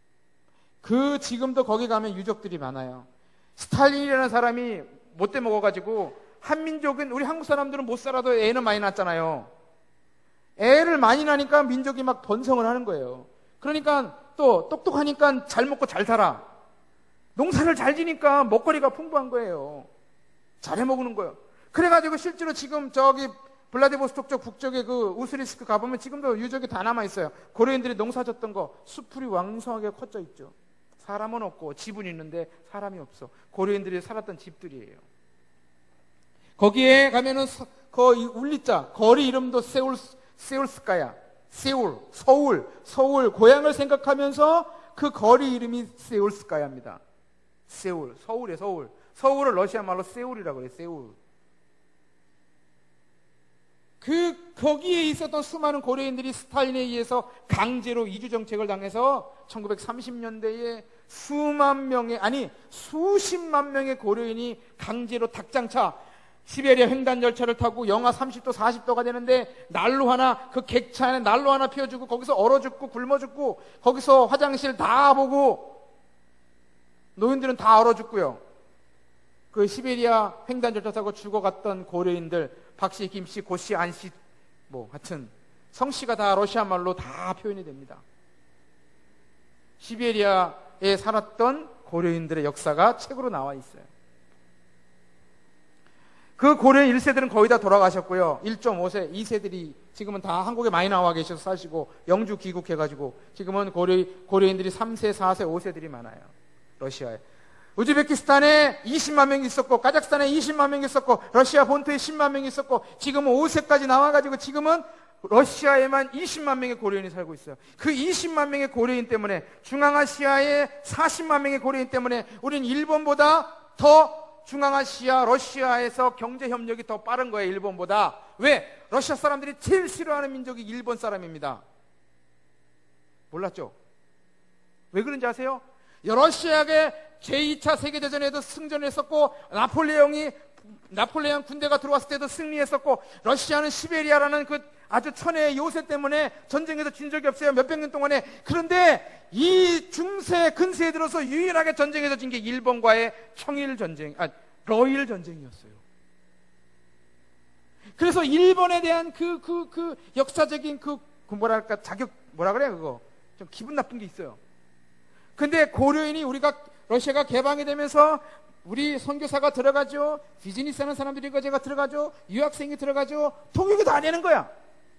지금도 거기 가면 유적들이 많아요. 스탈린이라는 사람이 못돼 먹어가지고, 한민족은, 우리 한국 사람들은 못 살아도 애는 많이 낳잖아요. 애를 많이 낳으니까 민족이 막 번성을 하는 거예요. 그러니까 또 똑똑하니까 잘 먹고 잘 살아. 농사를 잘 지니까 먹거리가 풍부한 거예요. 잘해 먹는 거예요. 그래가지고 실제로 지금 저기 블라디보스톡 쪽 북쪽에 그 우스리스크 가보면 지금도 유적이 다 남아있어요. 고려인들이 농사 졌던 거, 숲풀이 왕성하게 커져 있죠. 사람은 없고 집은 있는데 사람이 없어. 고려인들이 살았던 집들이에요. 거기에 가면은 그 울리자, 거리 이름도 세울스카야. 세울, 서울, 고향을 생각하면서 그 거리 이름이 세울스카야입니다. 세울, 서울이에요, 서울. 서울을 러시아 말로 세울이라고 그래요, 세울. 거기에 있었던 수많은 고려인들이 스탈린에 의해서 강제로 이주 정책을 당해서 1930년대에 수십만 명의 고려인이 강제로 닭장차, 시베리아 횡단 열차를 타고 영하 30도, 40도가 되는데 난로 하나, 그 객차 안에 난로 하나 피워주고 거기서 얼어 죽고 굶어 죽고 거기서 화장실 다 보고 노인들은 다 얼어 죽고요. 그 시베리아 횡단 열차 타고 죽어갔던 고려인들, 박씨, 김씨, 고씨, 안씨, 하여튼 성씨가 다 러시아 말로 다 표현이 됩니다. 시베리아에 살았던 고려인들의 역사가 책으로 나와 있어요. 그 고려인 1세들은 거의 다 돌아가셨고요. 1.5세, 2세들이 지금은 다 한국에 많이 나와 계셔서 사시고 영주 귀국해가지고 지금은 고려인들이 3세, 4세, 5세들이 많아요. 러시아에. 우즈베키스탄에 20만 명이 있었고, 카자흐스탄에 20만 명이 있었고, 러시아 본토에 10만 명이 있었고, 지금은 5세까지 나와가지고 지금은 러시아에만 20만 명의 고려인이 살고 있어요. 그 20만 명의 고려인 때문에, 중앙아시아에 40만 명의 고려인 때문에 우린 일본보다 더 중앙아시아, 러시아에서 경제협력이 더 빠른 거예요, 일본보다. 왜? 러시아 사람들이 제일 싫어하는 민족이 일본 사람입니다. 몰랐죠? 왜 그런지 아세요? 러시아에 제2차 세계대전에도 승전했었고, 나폴레옹 군대가 들어왔을 때도 승리했었고, 러시아는 시베리아라는 그 아주 천혜의 요새 때문에 전쟁에서 진 적이 없어요. 몇백 년 동안에. 그런데 이 중세, 근세에 들어서 유일하게 전쟁에서 진 게 일본과의 러일 전쟁이었어요. 그래서 일본에 대한 그 역사적인 좀 기분 나쁜 게 있어요. 근데 고려인이 러시아가 개방이 되면서 우리 선교사가 들어가죠. 비즈니스 하는 사람들이 제가 들어가죠. 유학생이 들어가죠. 통역이 다 되는 거야.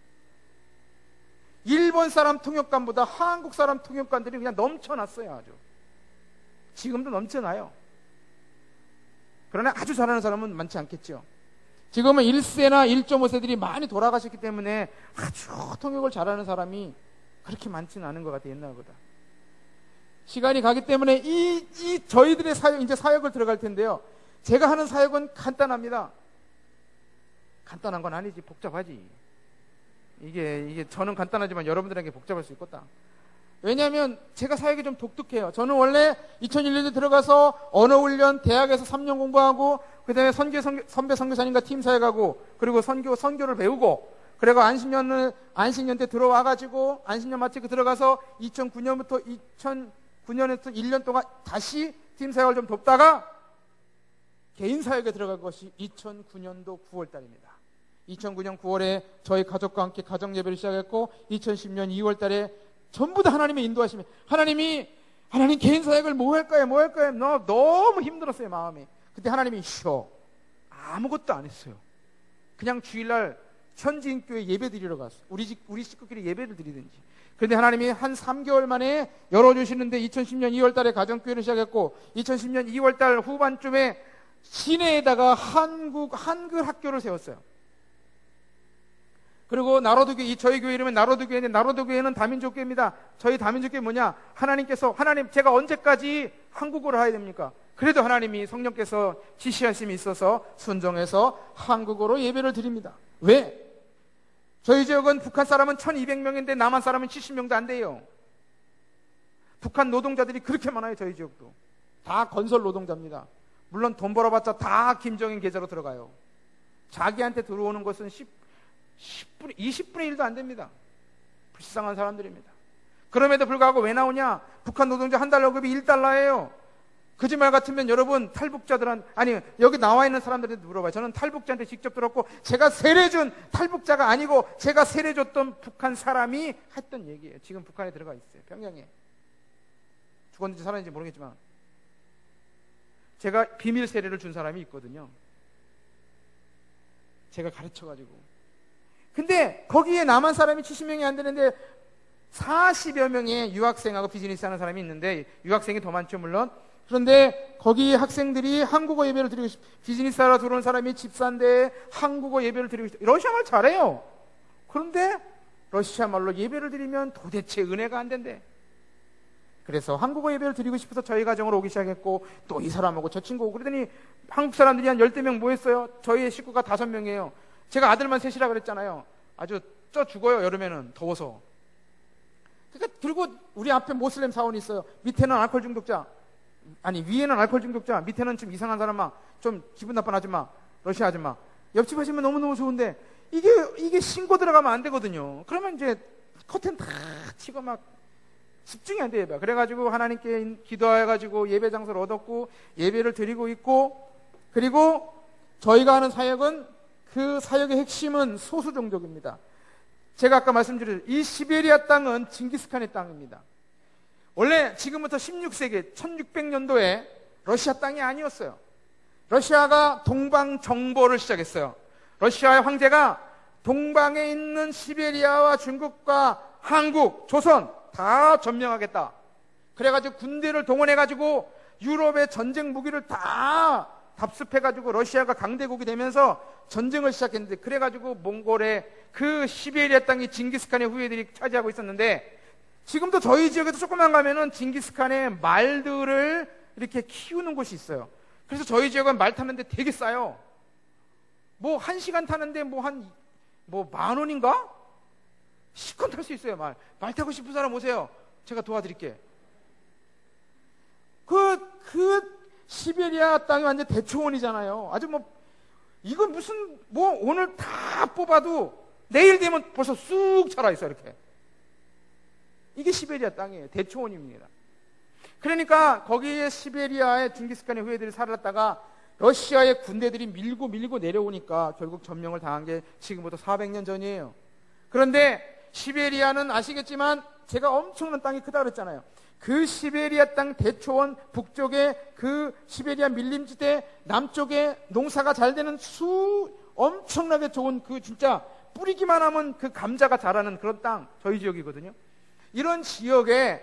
일본 사람 통역관보다 한국 사람 통역관들이 그냥 넘쳐났어요. 아주. 지금도 넘쳐나요. 그러나 아주 잘하는 사람은 많지 않겠죠. 지금은 1세나 1.5세들이 많이 돌아가셨기 때문에 아주 통역을 잘하는 사람이 그렇게 많지는 않은 것 같아요. 옛날보다. 시간이 가기 때문에 저희들의 이제 사역을 들어갈 텐데요. 제가 하는 사역은 간단합니다. 간단한 건 아니지, 복잡하지. 이게 저는 간단하지만 여러분들에게 복잡할 수 있겠다. 왜냐하면 제가 사역이 좀 독특해요. 저는 원래 2001년에 들어가서 언어훈련, 대학에서 3년 공부하고, 그 다음에 선배 선교사님과 팀 사역하고, 그리고 선교를 배우고, 그리고 안식년 때 들어와가지고, 안식년 마치고 들어가서 2009년부터 2009년에서 1년 동안 다시 팀 사역을 좀 돕다가 개인 사역에 들어간 것이 2009년도 9월 달입니다. 2009년 9월에 저희 가족과 함께 가정 예배를 시작했고, 2010년 2월 달에 전부 다 하나님의 인도하심에 하나님 개인 사역을 뭐 할까요? 너무 힘들었어요, 마음이. 그때 하나님이 아무것도 안 했어요. 그냥 주일날 현지인교회 예배 드리러 갔어요. 우리 식구끼리 예배를 드리든지. 그런데 하나님이 한 3개월 만에 열어주시는데 2010년 2월 달에 가정교회를 시작했고, 2010년 2월 달 후반쯤에 시내에다가 한글 학교를 세웠어요. 그리고 나로드교회, 저희 교회 이름은 나로드교회인데, 나로드교회는 다민족교회입니다. 저희 다민족교회 뭐냐? 제가 언제까지 한국어를 해야 됩니까? 그래도 하나님이 성령께서 지시하심이 있어서 순종해서 한국어로 예배를 드립니다. 왜? 저희 지역은 북한 사람은 1200명인데 남한 사람은 70명도 안 돼요. 북한 노동자들이 그렇게 많아요. 저희 지역도. 다 건설 노동자입니다. 물론 돈 벌어봤자 다 김정인 계좌로 들어가요. 자기한테 들어오는 것은 20분의 1도 안 됩니다. 불쌍한 사람들입니다. 그럼에도 불구하고 왜 나오냐? 북한 노동자 한 달 월급이 1달러예요. 거짓말 같으면 여러분 여기 나와 있는 사람들한테 물어봐요. 저는 탈북자한테 직접 들었고, 제가 세례준 탈북자가 아니고 제가 세례줬던 북한 사람이 했던 얘기예요. 지금 북한에 들어가 있어요. 평양에. 죽었는지 살았는지 모르겠지만 제가 비밀 세례를 준 사람이 있거든요. 제가 가르쳐가지고. 근데 거기에 남한 사람이 70명이 안 되는데 40여 명의 유학생하고 비즈니스 하는 사람이 있는데, 유학생이 더 많죠 물론. 그런데 거기 학생들이 한국어 예배를 드리고 비즈니스 하러 들어온 사람이 집사인데 한국어 예배를 드리고 러시아 말 잘해요. 그런데 러시아 말로 예배를 드리면 도대체 은혜가 안 된대. 그래서 한국어 예배를 드리고 싶어서 저희 가정으로 오기 시작했고, 또 이 사람하고 저 친구 오고 그러더니 한국 사람들이 한 10명 모였어요. 저희 식구가 5명이에요. 제가 아들만 셋이라 그랬잖아요. 아주 쪄 죽어요, 여름에는. 더워서. 그러니까 그리고 우리 앞에 모슬렘 사원이 있어요. 밑에는 알코올 중독자, 아니 위에는 알코올 중독자, 밑에는 좀 이상한 사람아, 좀 기분 나쁜 아줌마, 러시아 아줌마. 옆집 하시면 너무너무 좋은데 이게 신고 들어가면 안 되거든요. 그러면 이제 커튼 다 치고 막 집중이 안 돼요. 그래가지고 하나님께 기도해가지고 예배 장소를 얻었고 예배를 드리고 있고, 그리고 저희가 하는 사역은, 그 사역의 핵심은 소수 종족입니다. 제가 아까 말씀드린 이 시베리아 땅은 징기스칸의 땅입니다. 원래 지금부터 16세기 1600년도에 러시아 땅이 아니었어요. 러시아가 동방 정벌을 시작했어요. 러시아의 황제가 동방에 있는 시베리아와 중국과 한국, 조선 다 점령하겠다. 그래가지고 군대를 동원해가지고 유럽의 전쟁 무기를 다 답습해가지고 러시아가 강대국이 되면서 전쟁을 시작했는데, 그래가지고 몽골의 그 시베리아 땅이 징기스칸의 후예들이 차지하고 있었는데, 지금도 저희 지역에도 조금만 가면은 징기스칸의 말들을 이렇게 키우는 곳이 있어요. 그래서 저희 지역은 말 타는데 되게 싸요. 뭐 1시간 타는데 뭐 10,000원인가? 실컷 탈 수 있어요. 말 타고 싶은 사람 오세요. 제가 도와드릴게. 그 시베리아 땅이 완전 대초원이잖아요. 아주 이건 무슨, 오늘 다 뽑아도 내일 되면 벌써 쑥 자라 있어, 이렇게. 이게 시베리아 땅이에요. 대초원입니다. 그러니까 거기에 시베리아의 징기스칸의 후예들이 살았다가 러시아의 군대들이 밀고 내려오니까 결국 점령을 당한 게 지금부터 400년 전이에요. 그런데 시베리아는 아시겠지만 제가 엄청난 땅이 크다 그랬잖아요. 그 시베리아 땅 대초원 북쪽에 그 시베리아 밀림지대, 남쪽에 농사가 잘 되는 엄청나게 좋은 그 진짜 뿌리기만 하면 그 감자가 자라는 그런 땅, 저희 지역이거든요. 이런 지역을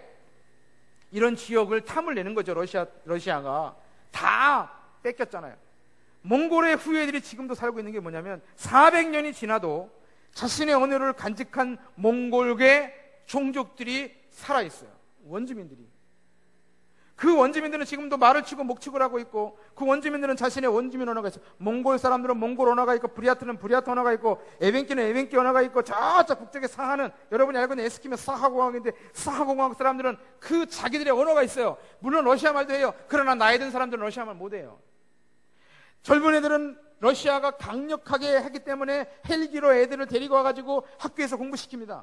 탐을 내는 거죠. 러시아가 다 뺏겼잖아요. 몽골의 후예들이 지금도 살고 있는 게 뭐냐면 400년이 지나도 자신의 언어를 간직한 몽골계 종족들이 살아있어요. 원주민들이. 그 원주민들은 지금도 말을 치고 목축을 하고 있고, 그 원주민들은 자신의 원주민 언어가 있어요. 몽골 사람들은 몽골 언어가 있고, 브리아트는 브리아트 언어가 있고, 에벤키는 에벤키 언어가 있고, 저쪽 북쪽에 사하는, 여러분이 알고 있는 에스키면 사하공항인데, 사하공항 사람들은 그 자기들의 언어가 있어요. 물론 러시아 말도 해요. 그러나 나이 든 사람들은 러시아 말 못해요. 젊은 애들은 러시아가 강력하게 하기 때문에 헬기로 애들을 데리고 와가지고 학교에서 공부시킵니다.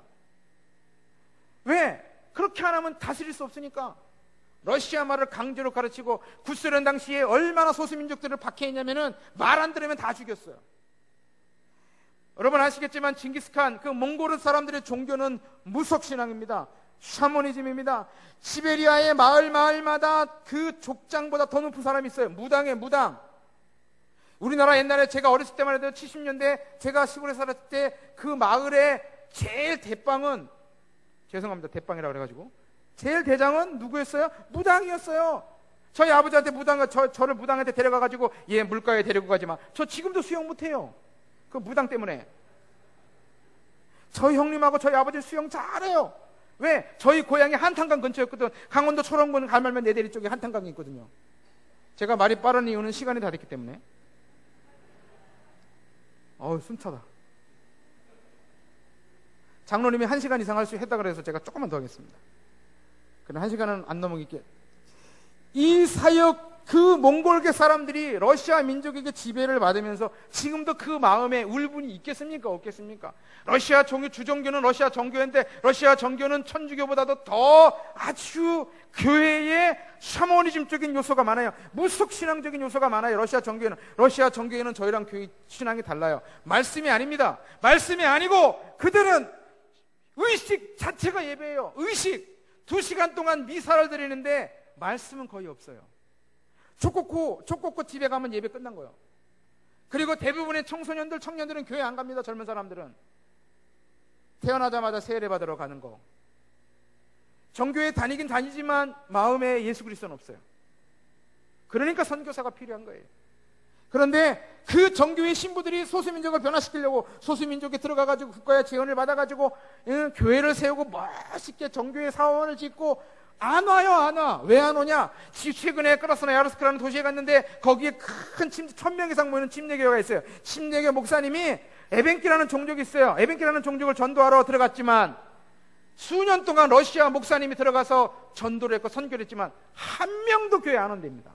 왜? 그렇게 안 하면 다스릴 수 없으니까. 러시아 말을 강제로 가르치고, 구소련 당시에 얼마나 소수민족들을 박해했냐면은 말 안 들으면 다 죽였어요. 여러분 아시겠지만 징기스칸, 그 몽골 사람들의 종교는 무속신앙입니다. 샤머니즘입니다. 시베리아의 마을마다 그 족장보다 더 높은 사람이 있어요. 무당이에요, 무당. 우리나라 옛날에 제가 어렸을 때만 해도 70년대 제가 시골에 살았을 때 그 마을의 제일 대빵은, 죄송합니다, 대빵이라고 그래가지고, 제일 대장은 누구였어요? 무당이었어요. 저희 아버지한테 저를 무당한테 데려가가지고, 얘 물가에 데리고 가지마. 저 지금도 수영 못해요. 그 무당 때문에. 저희 형님하고 저희 아버지 수영 잘해요. 왜? 저희 고향이 한탄강 근처였거든. 강원도 초롱군 갈말면 내대리 쪽에 한탄강이 있거든요. 제가 말이 빠른 이유는 시간이 다 됐기 때문에. 숨차다. 장로님이 1시간 이상 할 수 했다 그래서 제가 조금만 더 하겠습니다. 그럼 1시간은 안 넘어갈게요. 이 사역, 그 몽골계 사람들이 러시아 민족에게 지배를 받으면서 지금도 그 마음에 울분이 있겠습니까? 없겠습니까? 러시아 주종교는 러시아 정교인데, 러시아 정교는 천주교보다도 더 아주 교회의 샤머니즘적인 요소가 많아요. 무속신앙적인 요소가 많아요. 러시아 정교회는 저희랑 교회 신앙이 달라요. 말씀이 아닙니다. 말씀이 아니고 그들은 의식 자체가 예배예요. 의식. 2시간 동안 미사를 드리는데 말씀은 거의 없어요. 촉곡고 집에 가면 예배 끝난 거예요. 그리고 대부분의 청년들은 교회 안 갑니다. 젊은 사람들은 태어나자마자 세례 받으러 가는 거. 정교회 다니긴 다니지만 마음에 예수 그리스도는 없어요. 그러니까 선교사가 필요한 거예요. 그런데 그 정교회 신부들이 소수민족을 변화시키려고 소수민족에 들어가가지고 국가의 지원을 받아가지고 교회를 세우고 멋있게 정교회 사원을 짓고 안 와요, 안 와. 왜 안 오냐? 최근에 크라스노야르스크라는 도시에 갔는데 거기에 큰 1000명 이상 모이는 침례교회가 있어요. 침례교 목사님이 에벤키라는 종족이 있어요. 에벤키라는 종족을 전도하러 들어갔지만 수년 동안 러시아 목사님이 들어가서 전도를 했고 선교를 했지만 한 명도 교회 안 온답니다.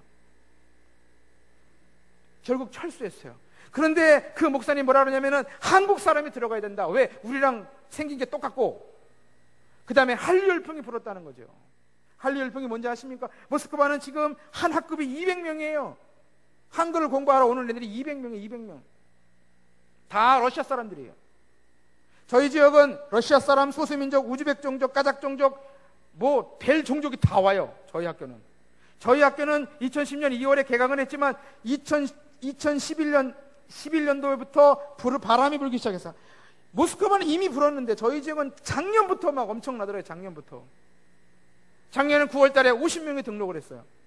결국 철수했어요. 그런데 그 목사님 뭐라 그러냐면은 한국 사람이 들어가야 된다. 왜? 우리랑 생긴 게 똑같고 그 다음에 한류 열풍이 불었다는 거죠. 한류 열풍이 뭔지 아십니까? 모스크바는 지금 한 학급이 200명이에요. 한글을 공부하러 오는 애들이 200명이에요. 200명. 다 러시아 사람들이에요. 저희 지역은 러시아 사람, 소수민족, 우즈벡 종족, 까작 종족, 뭐 별 종족이 다 와요. 저희 학교는 2010년 2월에 개강을 했지만 2011년도부터 바람이 불기 시작했어요. 모스크바는 이미 불었는데 저희 지역은 작년부터 막 엄청나더라고요. 작년에 9월 달에 50명이 등록을 했어요.